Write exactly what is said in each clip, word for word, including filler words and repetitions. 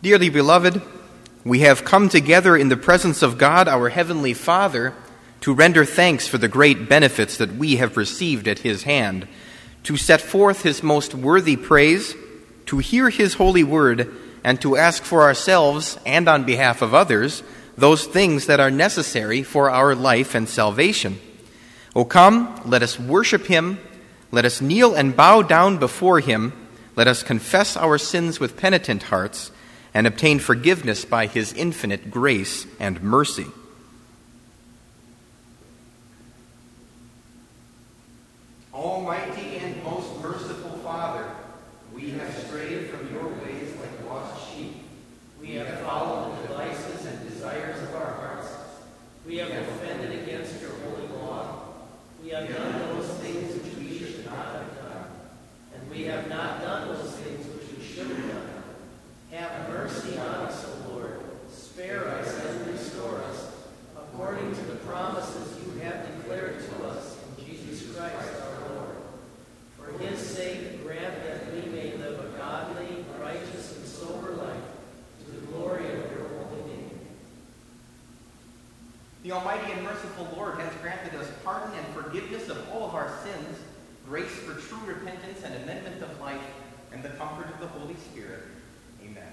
Dearly beloved, we have come together in the presence of God, our Heavenly Father, to render thanks for the great benefits that we have received at His hand, to set forth His most worthy praise, to hear His holy word, and to ask for ourselves and on behalf of others those things that are necessary for our life and salvation. O come, let us worship Him, let us kneel and bow down before Him, let us confess our sins with penitent hearts, and obtain forgiveness by His infinite grace and mercy. Almighty and most merciful Father, we have strayed from your ways like lost sheep. We have followed the devices and desires of our hearts. We have offended against your holy law. We have done those things which we should not have done. And we have not done those things which we should have done. Have mercy on us, O Lord. Spare us and restore us, according to the promises you have declared to us in Jesus Christ our Lord. For His sake, grant that we may live a godly, righteous, and sober life to the glory of your holy name. The Almighty and merciful Lord has granted us pardon and forgiveness of all of our sins, grace for true repentance and amendment of life, and the comfort of the Holy Spirit. Amen.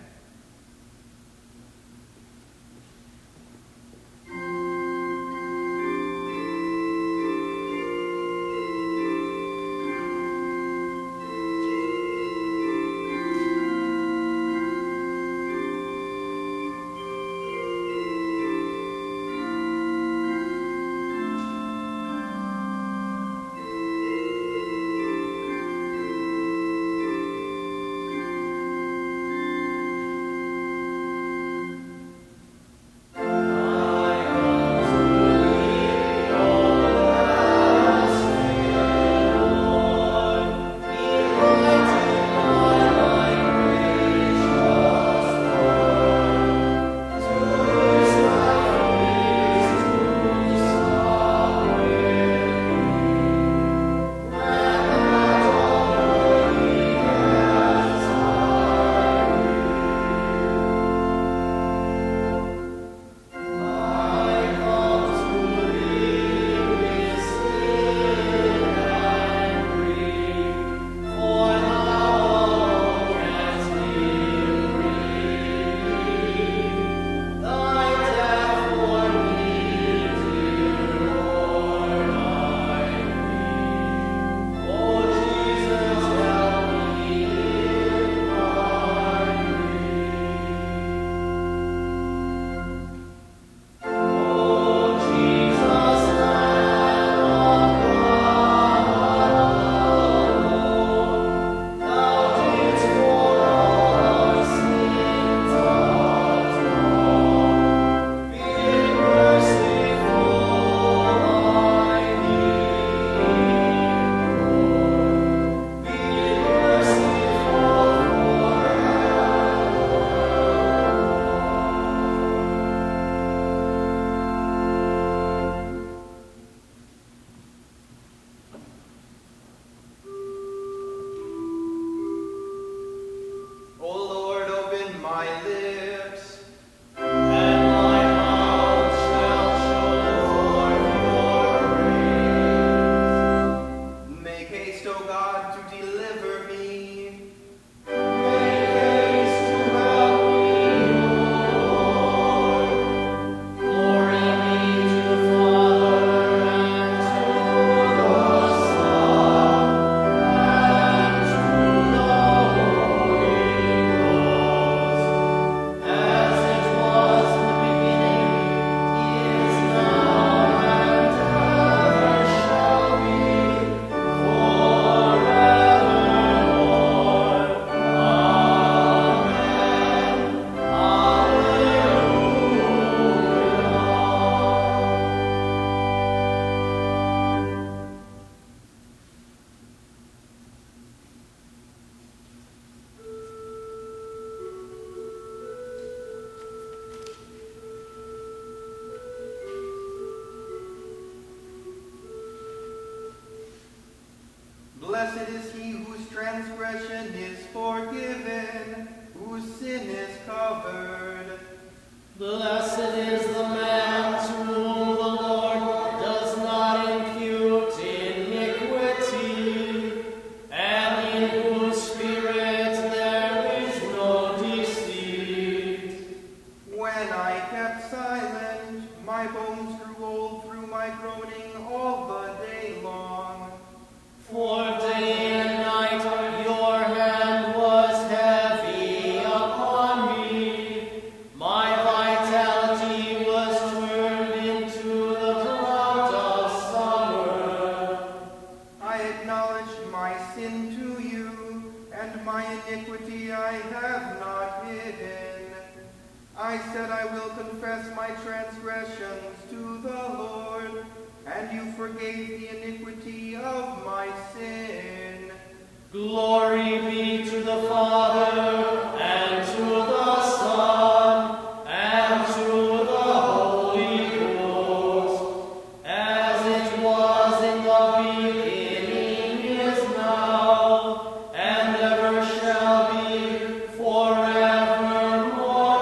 sin is covered. Blessed is the man to whom the Lord does not impute iniquity, and in whose spirit there is no deceit. When I kept silent, my bones grew old through my groaning all the day long. For day and night your hand was heavy upon me. My vitality was turned into the drought of summer. I acknowledged my sin to you, and my iniquity I have not hidden. I said, I will confess my transgressions to the Lord, and you forgave the iniquity of my sin. Glory be to the Father, and to the Son, and to the Holy Ghost, as it was in the beginning, is now, and ever shall be, forevermore.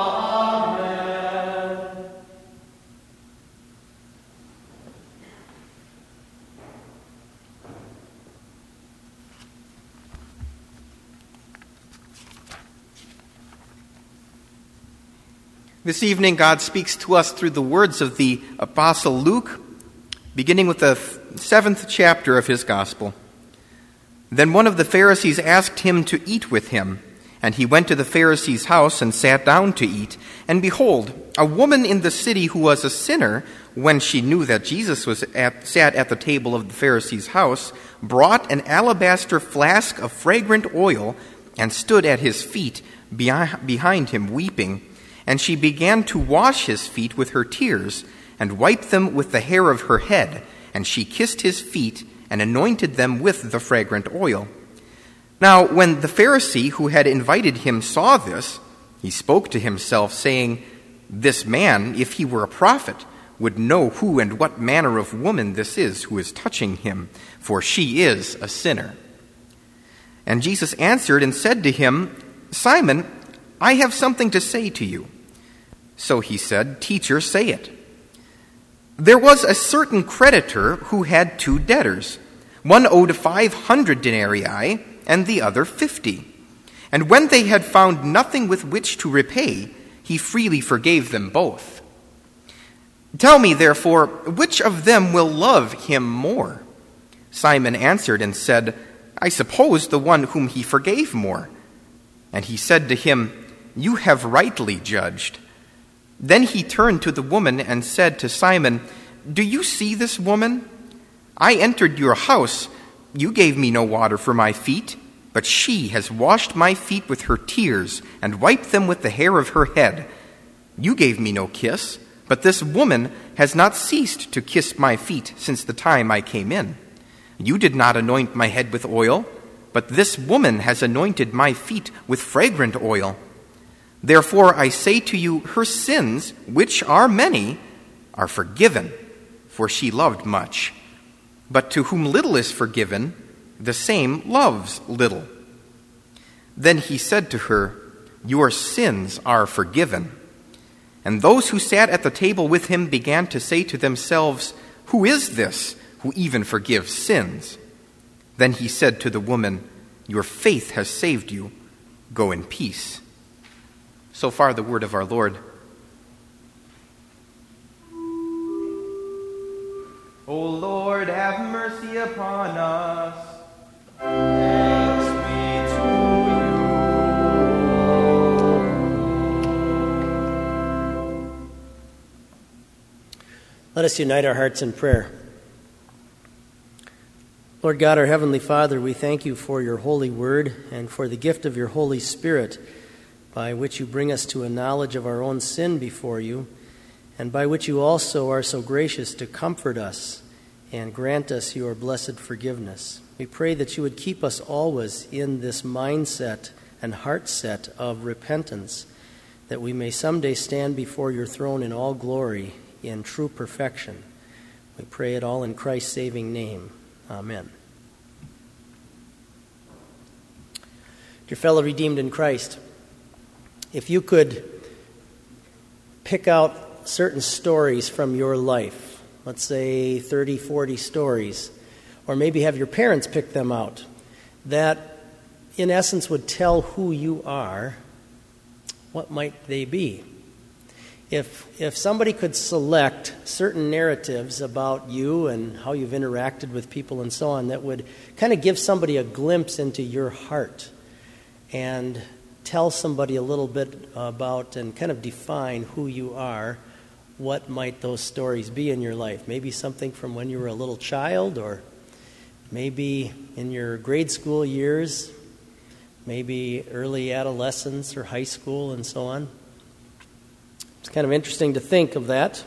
Amen. This evening, God speaks to us through the words of the Apostle Luke, beginning with the seventh chapter of his Gospel. Then one of the Pharisees asked him to eat with him, and he went to the Pharisee's house and sat down to eat. And behold, a woman in the city who was a sinner, when she knew that Jesus was at, sat at the table of the Pharisee's house, brought an alabaster flask of fragrant oil and stood at his feet behind him weeping. And she began to wash his feet with her tears, and wiped them with the hair of her head, and she kissed his feet, and anointed them with the fragrant oil. Now when the Pharisee who had invited him saw this, he spoke to himself, saying, This man, if he were a prophet, would know who and what manner of woman this is who is touching him, for she is a sinner. And Jesus answered and said to him, Simon, I have something to say to you. So he said, Teacher, say it. There was a certain creditor who had two debtors. One owed five hundred denarii, and the other fifty. And when they had found nothing with which to repay, he freely forgave them both. Tell me, therefore, which of them will love him more? Simon answered and said, I suppose the one whom he forgave more. And he said to him, You have rightly judged. Then he turned to the woman and said to Simon, Do you see this woman? I entered your house. You gave me no water for my feet, but she has washed my feet with her tears and wiped them with the hair of her head. You gave me no kiss, but this woman has not ceased to kiss my feet since the time I came in. You did not anoint my head with oil, but this woman has anointed my feet with fragrant oil. Therefore I say to you, her sins, which are many, are forgiven, for she loved much. But to whom little is forgiven, the same loves little. Then he said to her, Your sins are forgiven. And those who sat at the table with him began to say to themselves, Who is this who even forgives sins? Then he said to the woman, Your faith has saved you. Go in peace. So far the word of our Lord. O Lord, have mercy upon us. Thanks be to you. Let us unite our hearts in prayer. Lord God, our Heavenly Father, we thank you for your holy word and for the gift of your Holy Spirit, by which you bring us to a knowledge of our own sin before you, and by which you also are so gracious to comfort us and grant us your blessed forgiveness. We pray that you would keep us always in this mindset and heart set of repentance, that we may someday stand before your throne in all glory, in true perfection. We pray it all in Christ's saving name. Amen. Dear fellow redeemed in Christ, if you could pick out certain stories from your life, let's say thirty, forty stories, or maybe have your parents pick them out, that in essence would tell who you are, what might they be? If if somebody could select certain narratives about you and how you've interacted with people and so on, that would kind of give somebody a glimpse into your heart and tell somebody a little bit about and kind of define who you are, what might those stories be in your life? Maybe something from when you were a little child, or maybe in your grade school years, maybe early adolescence or high school and so on. It's kind of interesting to think of that.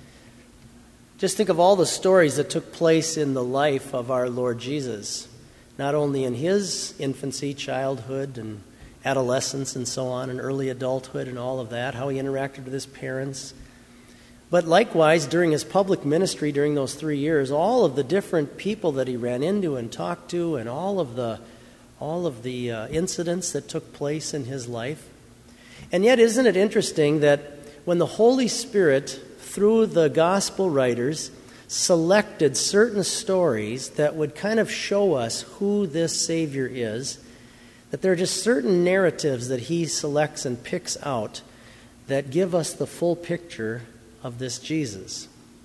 Just think of all the stories that took place in the life of our Lord Jesus, not only in his infancy, childhood, and adolescence and so on, and early adulthood and all of that, how he interacted with his parents, but likewise during his public ministry during those three years, all of the different people that he ran into and talked to, and all of the all of the uh, incidents that took place in his life. And yet, isn't it interesting that when the Holy Spirit, through the gospel writers, selected certain stories that would kind of show us who this Savior is, that there are just certain narratives that he selects and picks out that give us the full picture of this Jesus.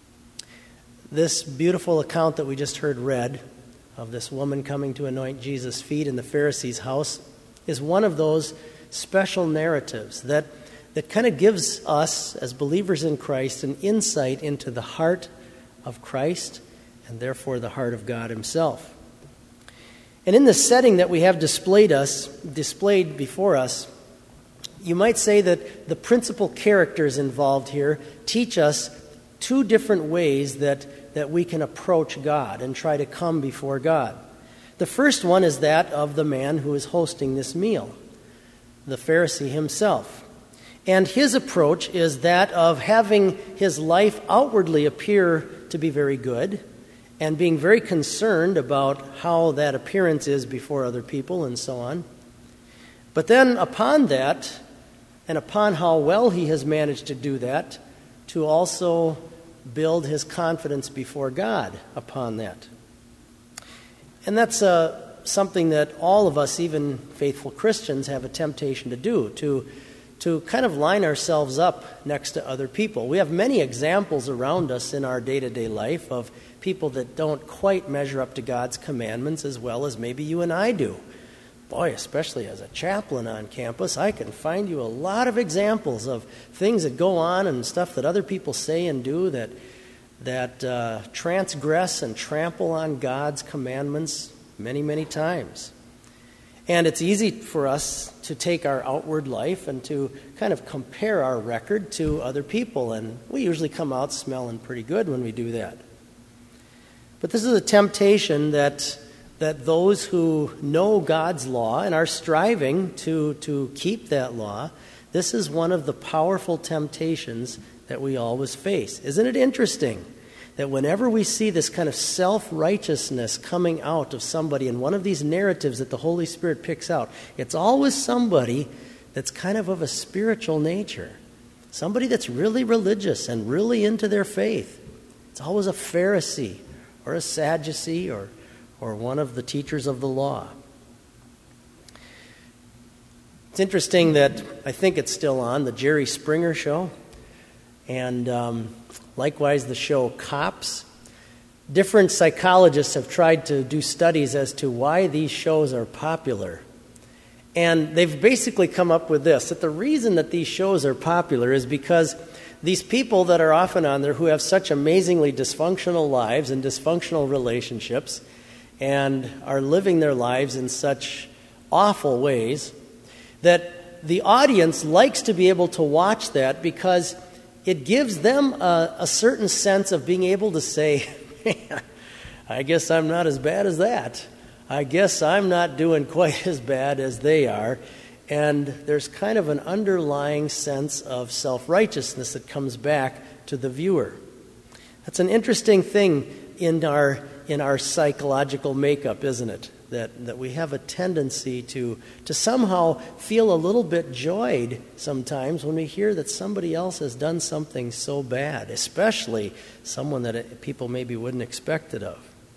This beautiful account that we just heard read of this woman coming to anoint Jesus' feet in the Pharisee's house is one of those special narratives that that kind of gives us, as believers in Christ, an insight into the heart of Christ and therefore the heart of God himself. And in the setting that we have displayed us, displayed before us, you might say that the principal characters involved here teach us two different ways that, that we can approach God and try to come before God. The first one is that of the man who is hosting this meal, the Pharisee himself. And his approach is that of having his life outwardly appear to be very good and being very concerned about how that appearance is before other people and so on. But then upon that, and upon how well he has managed to do that, to also build his confidence before God upon that. And that's uh, something that all of us, even faithful Christians, have a temptation to do, to to kind of line ourselves up next to other people. We have many examples around us in our day-to-day life of people that don't quite measure up to God's commandments as well as maybe you and I do. Boy, especially as a chaplain on campus, I can find you a lot of examples of things that go on and stuff that other people say and do that, that uh, transgress and trample on God's commandments many, many times. And it's easy for us to take our outward life and to kind of compare our record to other people. And we usually come out smelling pretty good when we do that. But this is a temptation that that those who know God's law and are striving to, to keep that law, this is one of the powerful temptations that we always face. Isn't it interesting that whenever we see this kind of self-righteousness coming out of somebody in one of these narratives that the Holy Spirit picks out, it's always somebody that's kind of of a spiritual nature, somebody that's really religious and really into their faith. It's always a Pharisee or a Sadducee or, or one of the teachers of the law. It's interesting that I think it's still on, the Jerry Springer show, and um, likewise the show Cops. Different psychologists have tried to do studies as to why these shows are popular. And they've basically come up with this, that the reason that these shows are popular is because these people that are often on there who have such amazingly dysfunctional lives and dysfunctional relationships and are living their lives in such awful ways that the audience likes to be able to watch that because it gives them a, a certain sense of being able to say, I guess I'm not as bad as that. I guess I'm not doing quite as bad as they are. And there's kind of an underlying sense of self-righteousness that comes back to the viewer. That's an interesting thing in our in our psychological makeup, isn't it? that, that we have a tendency to, to somehow feel a little bit joyed sometimes when we hear that somebody else has done something so bad, especially someone that it, people maybe wouldn't expect it of.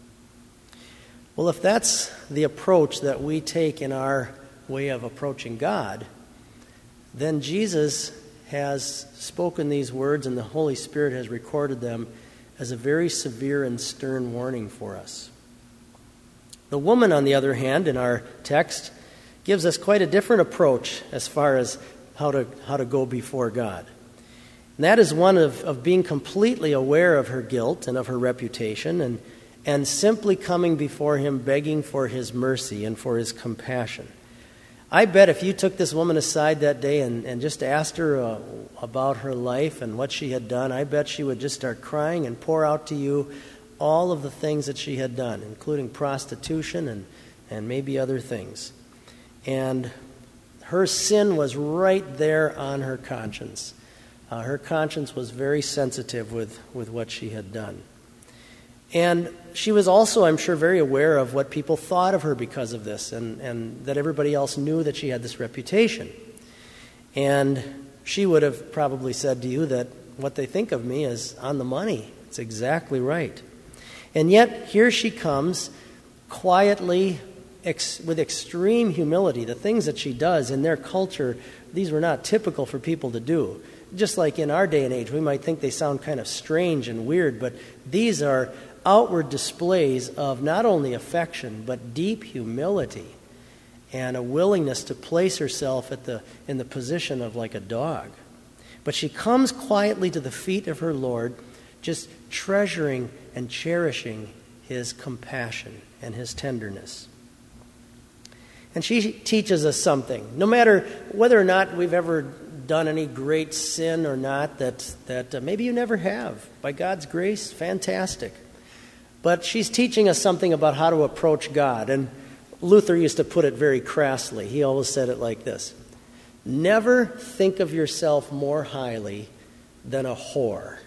Well, if that's the approach that we take in our way of approaching God, then Jesus has spoken these words and the Holy Spirit has recorded them as a very severe and stern warning for us. The woman, on the other hand, in our text, gives us quite a different approach as far as how to how to go before God. And that is one of, of being completely aware of her guilt and of her reputation and, and simply coming before Him begging for His mercy and for His compassion. I bet if you took this woman aside that day and, and just asked her uh, about her life and what she had done, I bet she would just start crying and pour out to you all of the things that she had done, including prostitution and, and maybe other things. And her sin was right there on her conscience. Uh, her conscience was very sensitive with, with what she had done. And she was also, I'm sure, very aware of what people thought of her because of this, and, and that everybody else knew that she had this reputation. And she would have probably said to you that what they think of me is on the money. It's exactly right. And yet, here she comes, quietly, ex- with extreme humility. The things that she does in their culture, these were not typical for people to do. Just like in our day and age, we might think they sound kind of strange and weird, but these are outward displays of not only affection, but deep humility and a willingness to place herself at the in the position of like a dog. But she comes quietly to the feet of her Lord, just treasuring and cherishing His compassion and His tenderness. And she teaches us something. No matter whether or not we've ever done any great sin or not, that, that uh, maybe you never have. By God's grace, fantastic. But she's teaching us something about how to approach God. And Luther used to put it very crassly. He always said it like this: never think of yourself more highly than a whore.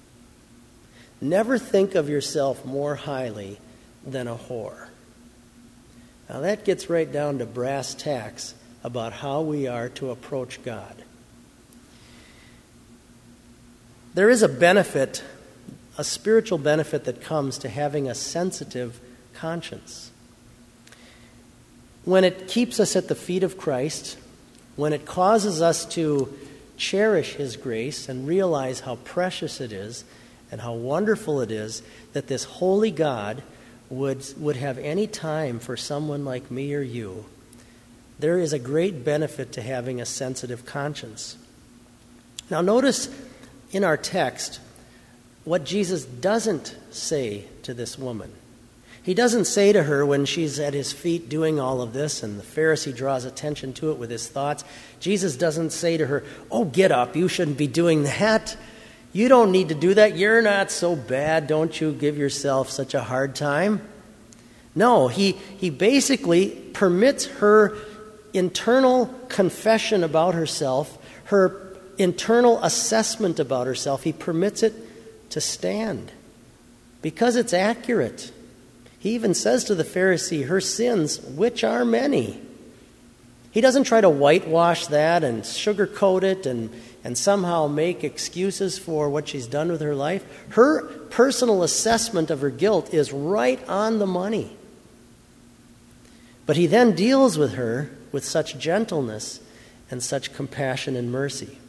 Never think of yourself more highly than a whore. Now that gets right down to brass tacks about how we are to approach God. There is a benefit, a spiritual benefit that comes to having a sensitive conscience. When it keeps us at the feet of Christ, when it causes us to cherish His grace and realize how precious it is and how wonderful it is that this holy God would, would have any time for someone like me or you, there is a great benefit to having a sensitive conscience. Now notice in our text what Jesus doesn't say to this woman. He doesn't say to her when she's at His feet doing all of this and the Pharisee draws attention to it with his thoughts, Jesus doesn't say to her, "Oh, get up, you shouldn't be doing that. You don't need to do that. You're not so bad. Don't you give yourself such a hard time." No, he, he basically permits her internal confession about herself, her internal assessment about herself. He permits it to stand because it's accurate. He even says to the Pharisee, her sins, which are many. He doesn't try to whitewash that and sugarcoat it and, and somehow make excuses for what she's done with her life. Her personal assessment of her guilt is right on the money. But he then deals with her with such gentleness and such compassion and mercy.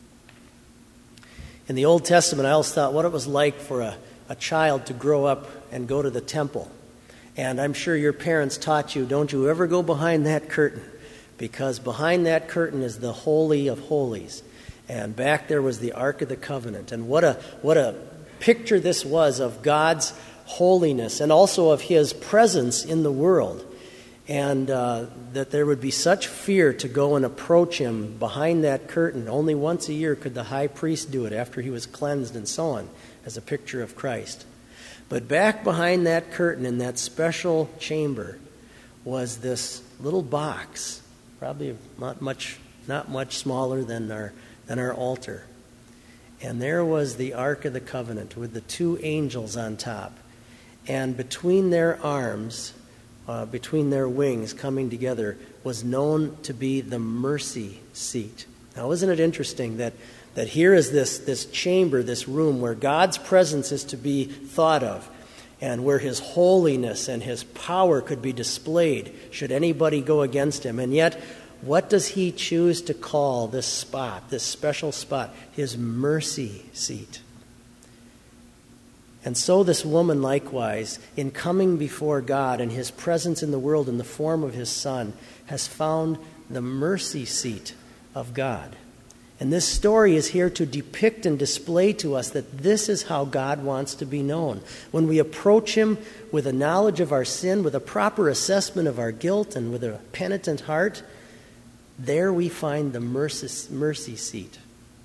In the Old Testament, I always thought what it was like for a, a child to grow up and go to the temple. And I'm sure your parents taught you, don't you ever go behind that curtain, because behind that curtain is the Holy of Holies. And back there was the Ark of the Covenant. And what a what a picture this was of God's holiness and also of His presence in the world. And uh, that there would be such fear to go and approach Him behind that curtain. Only once a year could the high priest do it after he was cleansed and so on, as a picture of Christ. But back behind that curtain in that special chamber was this little box, probably not much, not much smaller than our, than our altar. And there was the Ark of the Covenant with the two angels on top. And between their arms uh, between their wings coming together was known to be the mercy seat. Now, isn't it interesting that, that here is this, this chamber, this room where God's presence is to be thought of, and where his holiness and his power could be displayed should anybody go against him. And yet, what does he choose to call this spot, this special spot? His mercy seat. And so this woman likewise, in coming before God and his presence in the world in the form of his Son, has found the mercy seat of God. And this story is here to depict and display to us that this is how God wants to be known. When we approach him with a knowledge of our sin, with a proper assessment of our guilt, and with a penitent heart, there we find the mercy, mercy seat.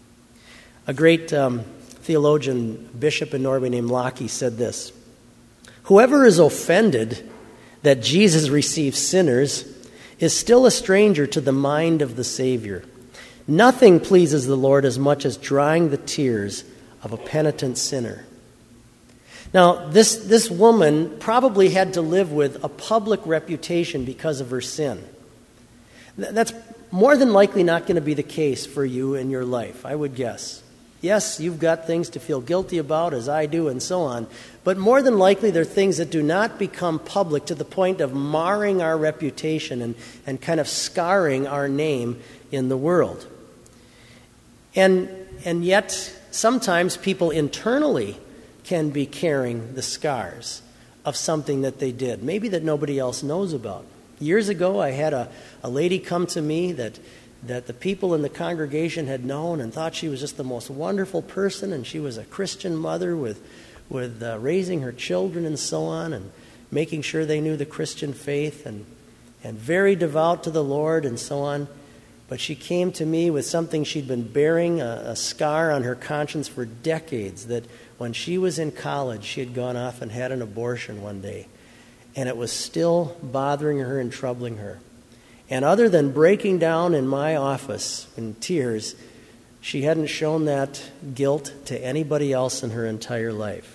A great um, theologian, bishop in Norway named Locke, said this: "Whoever is offended that Jesus receives sinners is still a stranger to the mind of the Savior. Nothing pleases the Lord as much as drying the tears of a penitent sinner." Now, this, this woman probably had to live with a public reputation because of her sin. That's more than likely not going to be the case for you in your life, I would guess. Yes, you've got things to feel guilty about, as I do, and so on. But more than likely, they're things that do not become public to the point of marring our reputation and, and kind of scarring our name in the world. And, and yet, sometimes people internally can be carrying the scars of something that they did, maybe that nobody else knows about. Years ago, I had a, a lady come to me that that the people in the congregation had known and thought she was just the most wonderful person, and she was a Christian mother with, with uh, raising her children and so on, and making sure they knew the Christian faith, and, and very devout to the Lord and so on. But she came to me with something she'd been bearing, a, a scar on her conscience for decades, that when she was in college, she had gone off and had an abortion one day, and it was still bothering her and troubling her. And other than breaking down in my office in tears, she hadn't shown that guilt to anybody else in her entire life.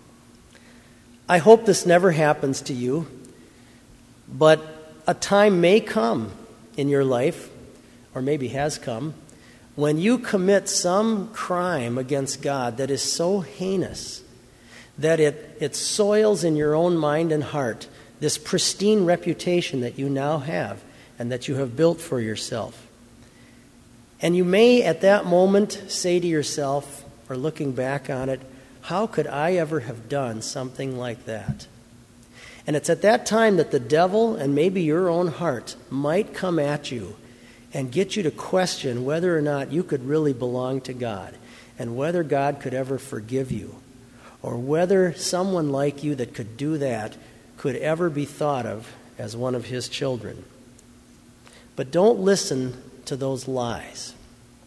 I hope this never happens to you, but a time may come in your life, or maybe has come, when you commit some crime against God that is so heinous that it, it soils in your own mind and heart this pristine reputation that you now have and that you have built for yourself. And you may at that moment say to yourself, or looking back on it, how could I ever have done something like that? And it's at that time that the devil and maybe your own heart might come at you and get you to question whether or not you could really belong to God, and whether God could ever forgive you, or whether someone like you that could do that could ever be thought of as one of his children. But don't listen to those lies.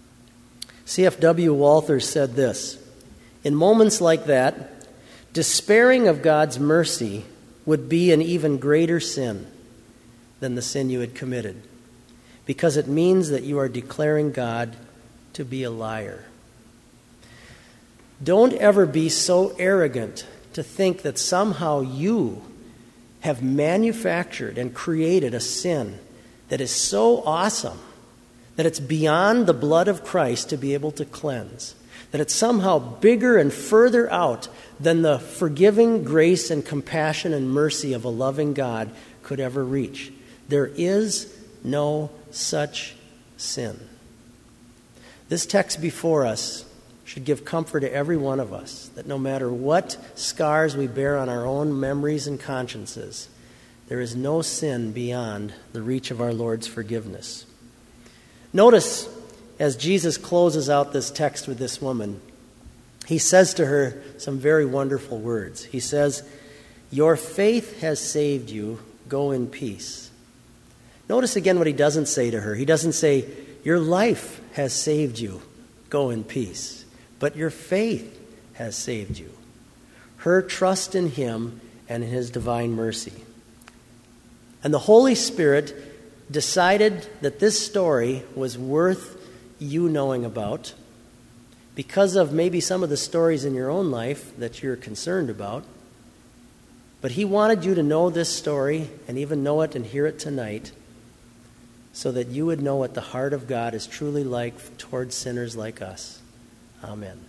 C F W Walther said this: "In moments like that, despairing of God's mercy would be an even greater sin than the sin you had committed, because it means that you are declaring God to be a liar." Don't ever be so arrogant to think that somehow you have manufactured and created a sin that is so awesome that it's beyond the blood of Christ to be able to cleanse, that it's somehow bigger and further out than the forgiving grace and compassion and mercy of a loving God could ever reach. There is no such sin. This text before us should give comfort to every one of us, that no matter what scars we bear on our own memories and consciences, there is no sin beyond the reach of our Lord's forgiveness. Notice, as Jesus closes out this text with this woman, he says to her some very wonderful words. He says, "Your faith has saved you. Go in peace." Notice again what he doesn't say to her. He doesn't say, "Your life has saved you. Go in peace." But your faith has saved you. Her trust in him and in his divine mercy. And the Holy Spirit decided that this story was worth you knowing about because of maybe some of the stories in your own life that you're concerned about. But he wanted you to know this story and even know it and hear it tonight so that you would know what the heart of God is truly like towards sinners like us. Amen.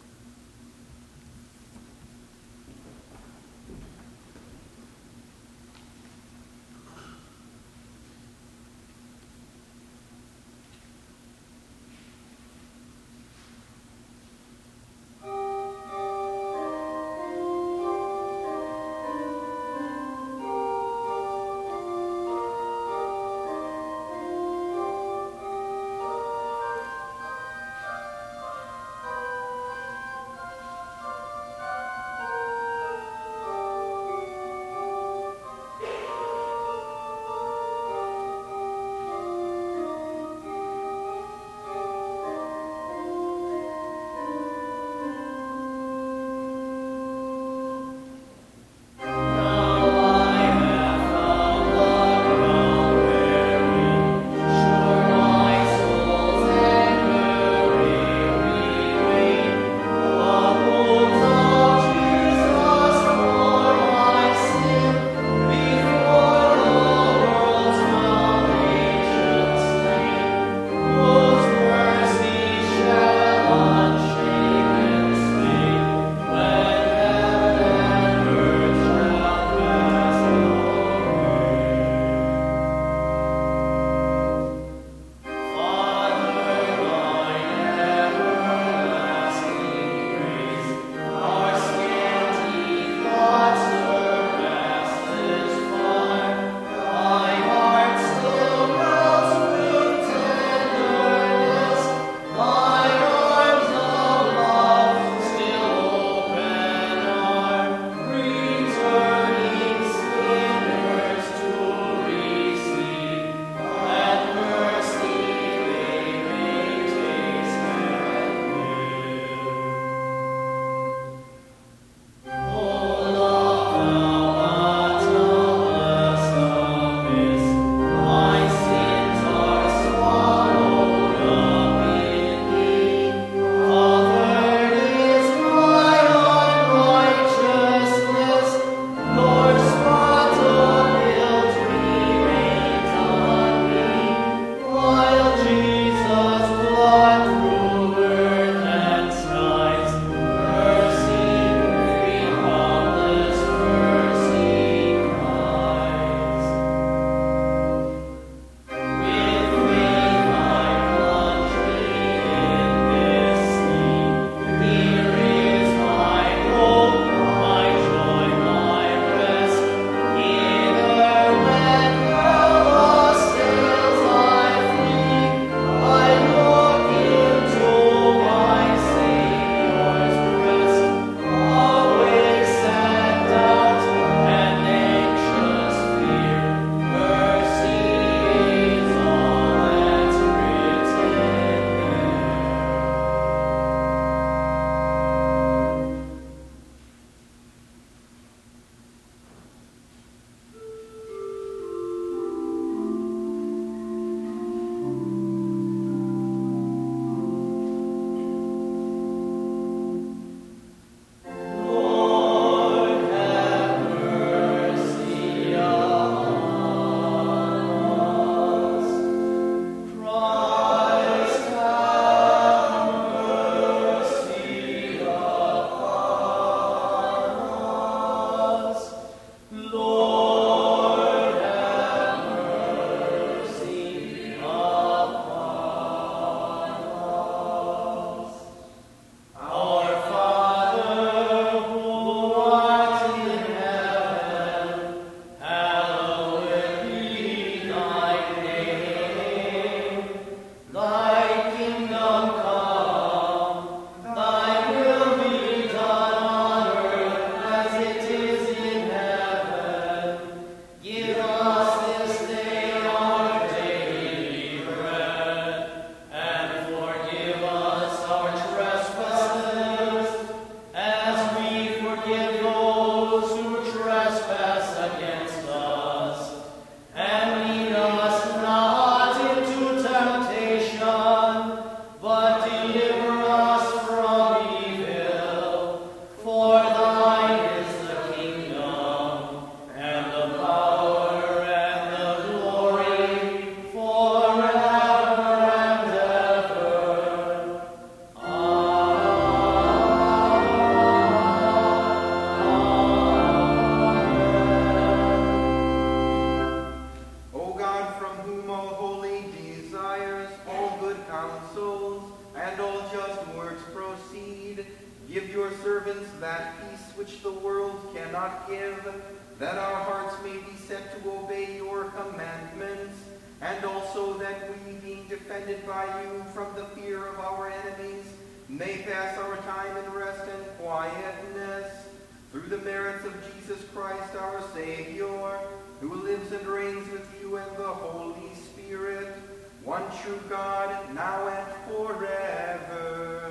counsels, and all just works proceed. Give your servants that peace which the world cannot give, that our hearts may be set to obey your commandments, and also that we, being defended by you from the fear of our enemies, may pass our time in rest and quietness, through the merits of Jesus Christ our Savior, who lives and reigns with you and the Holy Spirit, one true God, now and forever.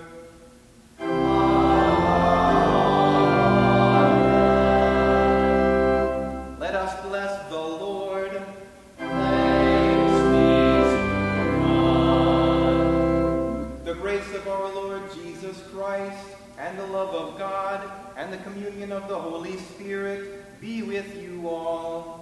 Let us bless the Lord. Thanks be to God. The grace of our Lord Jesus Christ, and the love of God, and the communion of the Holy Spirit be with you all.